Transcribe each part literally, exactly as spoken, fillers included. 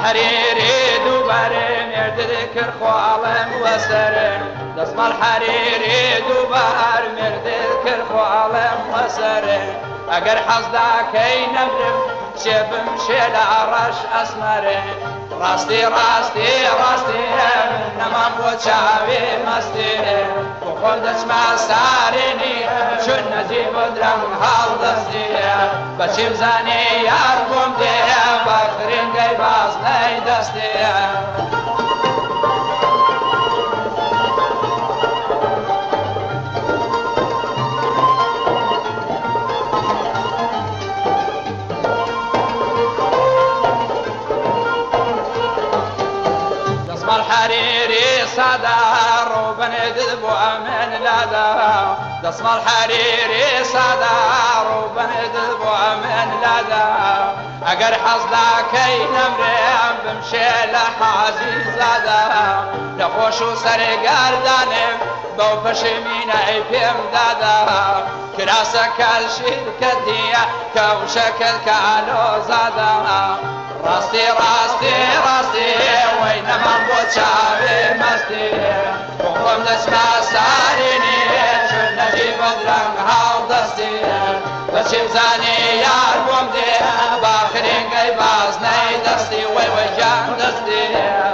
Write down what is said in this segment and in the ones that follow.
الحريري دوباري مرد ذكر خوالم وسرم دسم الحريري دوبار مرد ذكر خوالم وسرم اگر حزدا كي نبرم شبم شل عرش اسمرم راستي راستي راستي نمان بوچاوي مستي وخل دسم سارني شن نجيب درم حال دستي بچم زاني يار بوم دي بخرين گي باز ني دستي الحريري صدار وبند ذبو من لدى دسم الحريري صدار وبند ذبو من لدى اگر حصدا كي نمرم بمشي لحازي زادا نخوش سرقاردانم بو پشميني بيم دادا كراسك الشركتي كوشك الكالو زادا راستي راستي راستي وين من بوچاوي مستي وقوم نسمع ساريني شن نجيب درم هاو دستي بچم زاني يار بوم دي باخرين گي باز ني دستي وي وي جان دستي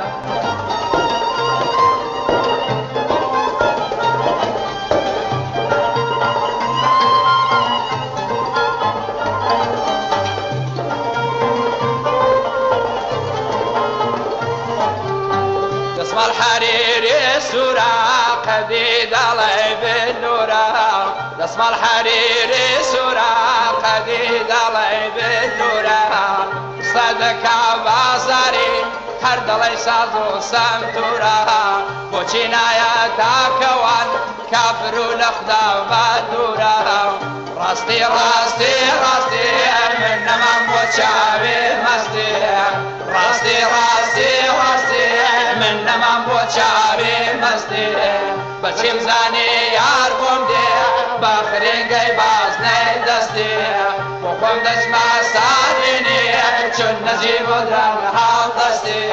الحريري سورة قديد علي بالنورة دسم الحريري سورة قديد علي بالنورة صدق بازاري هرد لي سازو سمتورة بوچينا يا تاكوان كافر لخدا بدورة راستي راستي راستي من من بوچاوي مستي راستي راستي راستي من من بوچاوي مستي بچم زاني يار بوم دي باخرين گي باز ني دستي وقوم دسما ساريني چون نجيب درم حال دستي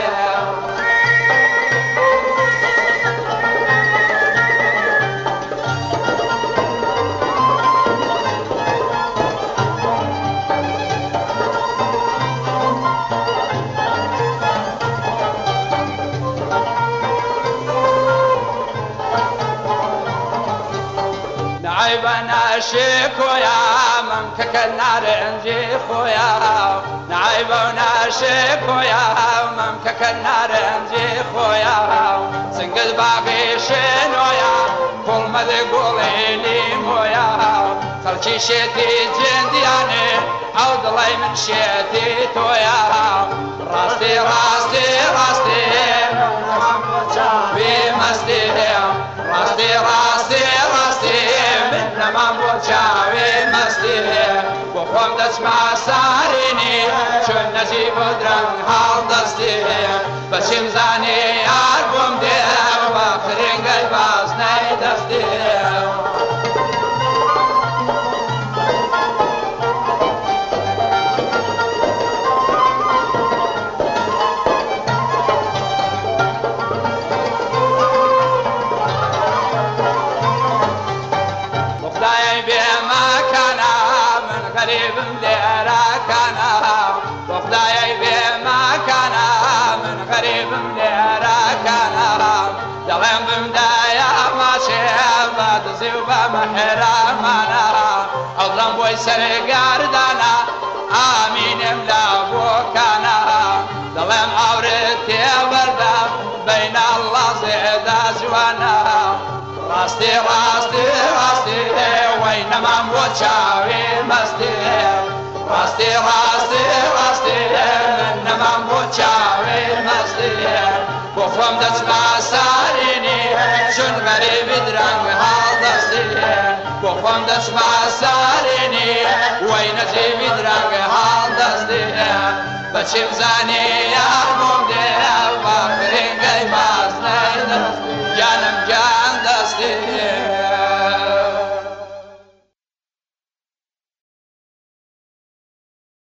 نعيبنا شكويا ممكك النار انجي خويا نعيبنا شكويا ممكك النار انجي خويا سنقل باقي شنويا كل ما تقولي لي مويا خلشي شيتي جندياني عود الله من شيتي تويا راستي راستي راستي بمستي راستي راستي راستي من من بوچاوي مستي وقوم دسما ساريني شون نجيب درم حال دستي بچم زاني يار بوم دي باخرين گي باز ني دستي غريب مليرا كان وخداي بما كان من غريب مليرا كان دلم بمدايا ما شبات زوبا محرمانا اظلم بوي سرقاردانا امين املا بوكانا دلم اورتي بردا بين الله زيدا جوانا راستي راستي راستي وين من بوچاوي مستي راستي راستي راستي من من بوچاوي مستي وفهم دسما ساريني شن غريب درنگ حال دستي وفهم دسما ساريني وين جيب درنگ حال دستي بچم زاني يا بوم دي باخرين گي